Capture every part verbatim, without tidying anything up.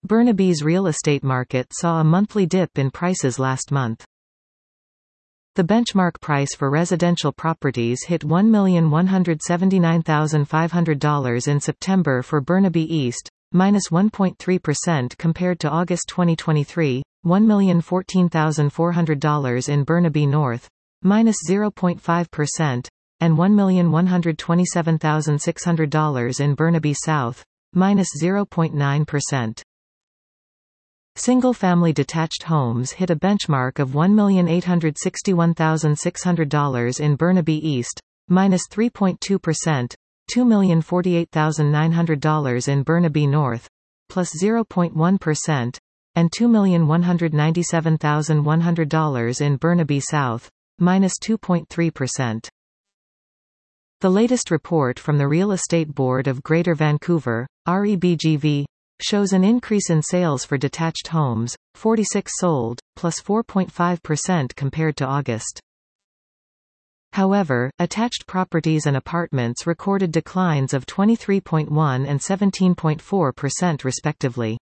Burnaby's real estate market saw a monthly dip in prices last month. The benchmark price for residential properties hit one million one hundred seventy-nine thousand five hundred dollars in September for Burnaby East, minus one point three percent compared to August twenty twenty-three, one million fourteen thousand four hundred dollars in Burnaby North, minus zero point five percent, and one million one hundred twenty-seven thousand six hundred dollars in Burnaby South, minus zero point nine percent. Single-family detached homes hit a benchmark of one million eight hundred sixty-one thousand six hundred dollars in Burnaby East, minus three point two percent, two million forty-eight thousand nine hundred dollars in Burnaby North, plus zero point one percent, and two million one hundred ninety-seven thousand one hundred dollars in Burnaby South, minus two point three percent. The latest report from the Real Estate Board of Greater Vancouver, R E B G V, shows an increase in sales for detached homes, forty-six sold, plus four point five percent compared to August. However, attached properties and apartments recorded declines of twenty-three point one and seventeen point four percent respectively.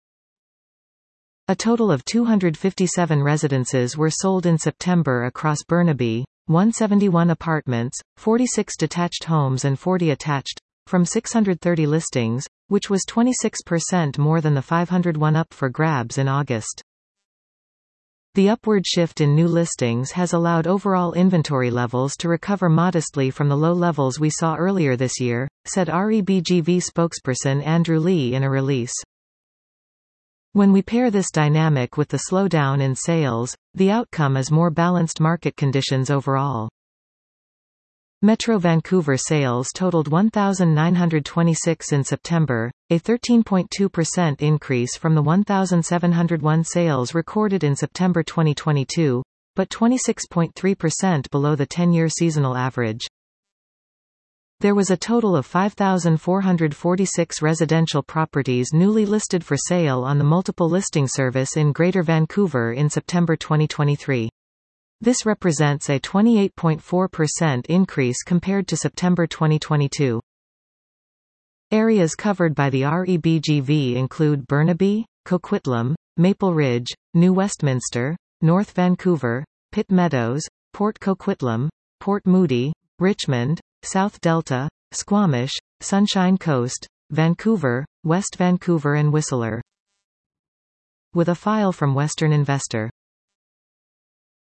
A total of two hundred fifty-seven residences were sold in September across Burnaby, one hundred seventy-one apartments, forty-six detached homes and forty attached, from six hundred thirty listings, which was twenty-six percent more than the five hundred one up for grabs in August. The upward shift in new listings has allowed overall inventory levels to recover modestly from the low levels we saw earlier this year, said R E B G V spokesperson Andrew Lee in a release. When we pair this dynamic with the slowdown in sales, the outcome is more balanced market conditions overall. Metro Vancouver sales totaled one thousand nine hundred twenty-six in September, a thirteen point two percent increase from the one thousand seven hundred one sales recorded in September twenty twenty-two, but twenty-six point three percent below the ten-year seasonal average. There was a total of five thousand four hundred forty-six residential properties newly listed for sale on the multiple listing service in Greater Vancouver in September twenty twenty-three. This represents a twenty-eight point four percent increase compared to September twenty twenty-two. Areas covered by the R E B G V include Burnaby, Coquitlam, Maple Ridge, New Westminster, North Vancouver, Pitt Meadows, Port Coquitlam, Port Moody, Richmond, South Delta, Squamish, Sunshine Coast, Vancouver, West Vancouver and Whistler. With a file from Western Investor.